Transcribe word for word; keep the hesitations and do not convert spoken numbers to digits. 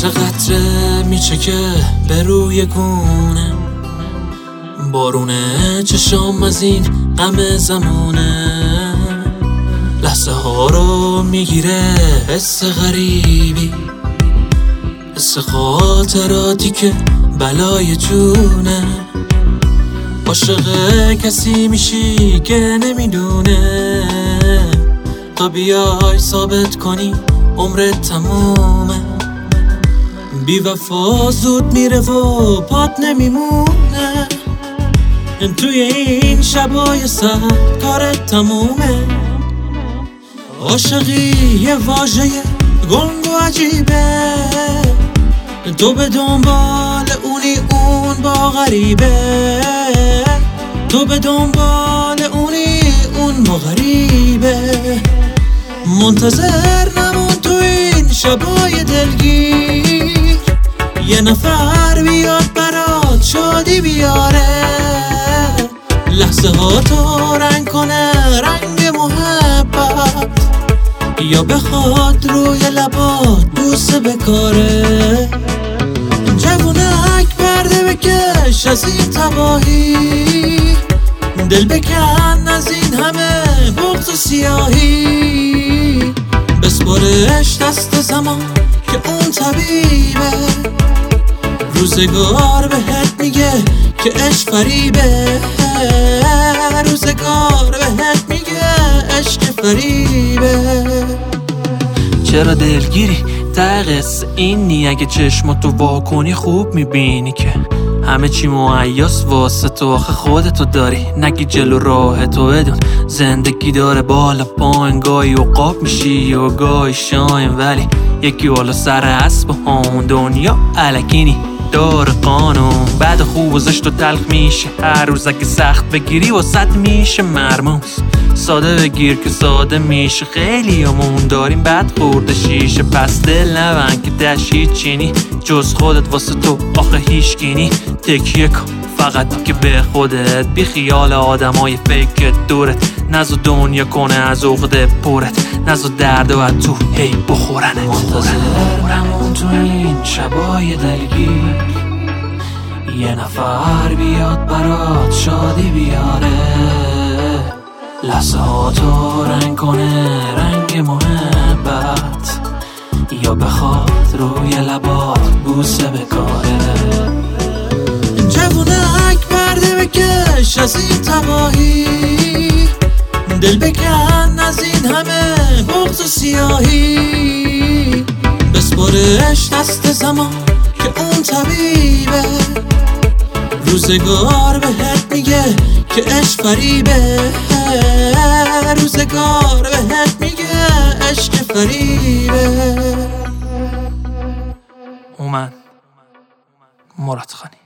قطره قطره میچکه به روی گونه، بارونه چشام از این غم زمونه، لحظه ها رو میگیره حس غریبی، حس خاطراتی که بلای جونه. عاشق کسی میشی که نمیدونه، تا بیای ثابت کنی عمرت تمومه. بی وفا زود میره و پات نمیمونه، توی این شبای سرد کارت تمومه. عاشقی یه واژه گنگ و عجیبه، تو به دنبال اونی اون با غریبه، تو به دنبال اونی اون با غریبه. منتظر نمون تو این شبای دلگیر، یه نفر بیاد برات شادی بیاره، لحظه ها تو رنگ کنه رنگ محبت، یا بخواد روی لبات بوسه بکاره. جوونک پرده بکش از این تباهی، دل بکن از این همه بغض و سیاهی، بسپارش دست زمان که اون طبیبه، روزگار بهت میگه که عشق فریبه، روزگار بهت میگه عشق فریبه. چرا دلگیری؟ ته قصه اینی اگه چشماتو وا کنی خوب میبینی که همه چی مهیاس واسه تو، آخه خودتو داری نگی جلو راه تو. بدون زندگی داره بالا پایین، گاهی عقاب میشی و گاهی شاین، ولی یکی بالا سر اسب همون دنیا الکینی داره قانون. بعد خوب و زشت و تلخ میشه هر روز، اگه سخت بگیری واسط میشه مرموز. ساده بگیر که ساده میشه، خیلی همون داریم بد خورده شیشه. پس دل نبند که دشی چینی جز خودت واسه تو آخه هیچ گینی. تکیه کن فقط که به خودت، بی خیال آدمای فیک دورت، نزو دنیا کنه از عقده پرت، نزو درد و تو هی بخورنت. منتظر نمون تو این شبای دلگیر، یه نفر بیاد برات شادی بیاره، لحظه ها تو رنگ کنه رنگ محبت، یا بخواد روی لبات بوسه بکاره. جوونک پرده بکش از این تباهی، دل بکن از این همه بغض و سیاهی، بسپارش دست زمان که اون طبیبه، روزگار بهت میگه که عشق فریبه، روزگار بهت میگه عشق فریبه. اومن مراد خانی.